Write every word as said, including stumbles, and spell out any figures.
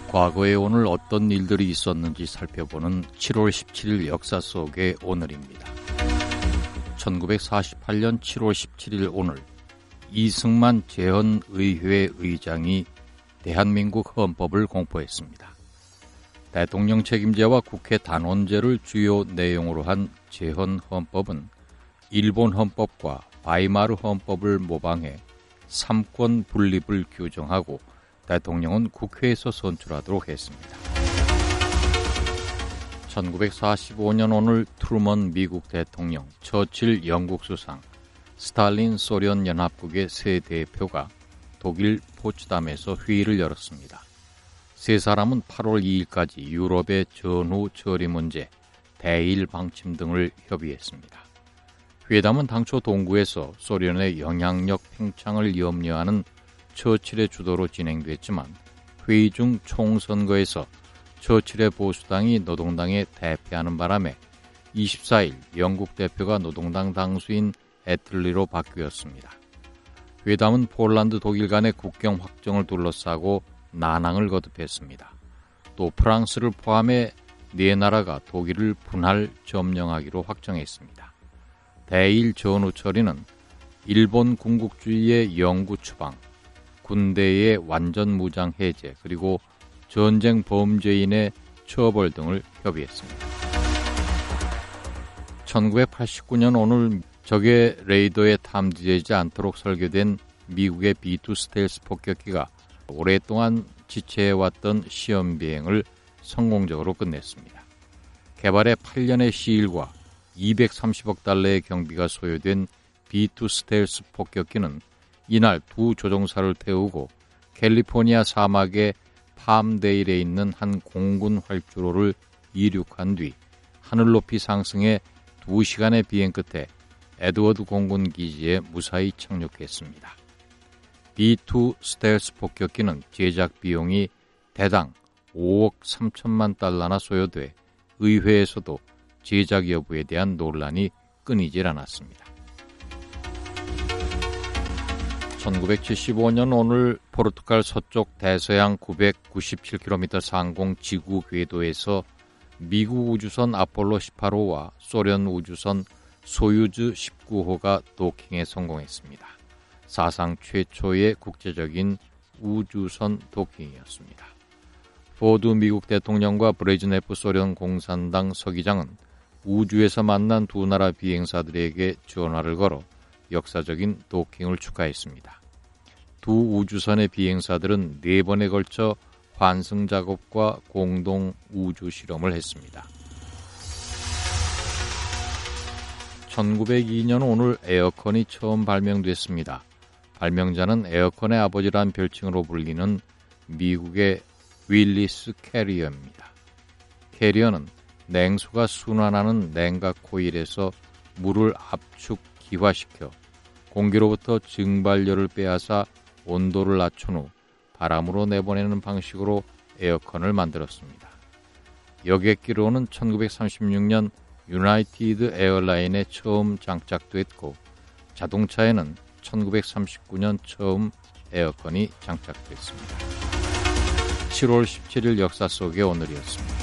과거에 오늘 어떤 일들이 있었는지 살펴보는 칠월 십칠일 역사 속의 오늘입니다. 천구백사십팔년 칠월 십칠일 오늘 이승만 제헌의회 의장이 대한민국 헌법을 공포했습니다. 대통령 책임제와 국회 단원제를 주요 내용으로 한 제헌헌법은 일본 헌법과 바이마르 헌법을 모방해 삼권 분립을 규정하고 대통령은 국회에서 선출하도록 했습니다. 천구백사십오년 오늘 트루먼 미국 대통령, 처칠 영국 수상, 스탈린 소련 연합국의 세 대표가 독일 포츠담에서 회의를 열었습니다. 세 사람은 팔월 이일까지 유럽의 전후 처리 문제, 대일 방침 등을 협의했습니다. 회담은 당초 동구에서 소련의 영향력 팽창을 염려하는 처칠의 주도로 진행됐지만 회의 중 총선거에서 처칠의 보수당이 노동당에 대패하는 바람에 이십사일 영국 대표가 노동당 당수인 애틀리로 바뀌었습니다. 회담은 폴란드 독일 간의 국경 확정을 둘러싸고 난항을 거듭했습니다. 또 프랑스를 포함해 네 나라가 독일을 분할 점령하기로 확정했습니다. 대일 전후 처리는 일본 군국주의의 영구 추방, 군대의 완전 무장 해제, 그리고 전쟁 범죄인의 처벌 등을 협의했습니다. 천구백팔십구년 오늘 적의 레이더에 탐지되지 않도록 설계된 미국의 비 투 스텔스 폭격기가 오랫동안 지체해왔던 시험 비행을 성공적으로 끝냈습니다. 개발에 팔년의 시일과 이백삼십억 달러의 경비가 소요된 비 투 스텔스 폭격기는 이날 두 조종사를 태우고 캘리포니아 사막의 팜데일에 있는 한 공군 활주로를 이륙한 뒤 하늘 높이 상승해 두 시간의 비행 끝에 에드워드 공군 기지에 무사히 착륙했습니다. 비 투 스텔스 폭격기는 제작 비용이 대당 오억 삼천만 달러나 소요돼 의회에서도 제작 여부에 대한 논란이 끊이질 않았습니다. 천구백칠십오년 오늘 포르투갈 서쪽 대서양 구백구십칠 킬로미터 상공 지구 궤도에서 미국 우주선 아폴로 십팔호와 소련 우주선 소유즈 십구호가 도킹에 성공했습니다. 사상 최초의 국제적인 우주선 도킹이었습니다. 포드 미국 대통령과 브레즈네프 소련 공산당 서기장은 우주에서 만난 두 나라 비행사들에게 전화를 걸어 역사적인 도킹을 축하했습니다. 두 우주선의 비행사들은 네 번에 걸쳐 환승 작업과 공동 우주 실험을 했습니다. 천구백이년 오늘 에어컨이 처음 발명됐습니다. 발명자는 에어컨의 아버지란 별칭으로 불리는 미국의 윌리스 캐리어입니다. 캐리어는 냉수가 순환하는 냉각 코일에서 물을 압축 기화시켜 공기로부터 증발열을 빼앗아 온도를 낮춘 후 바람으로 내보내는 방식으로 에어컨을 만들었습니다. 여객기로는 천구백삼십육년 유나이티드 에어라인에 처음 장착됐고 자동차에는 천구백삼십구년 처음 에어컨이 장착됐습니다. 칠월 십칠일 역사 속의 오늘이었습니다.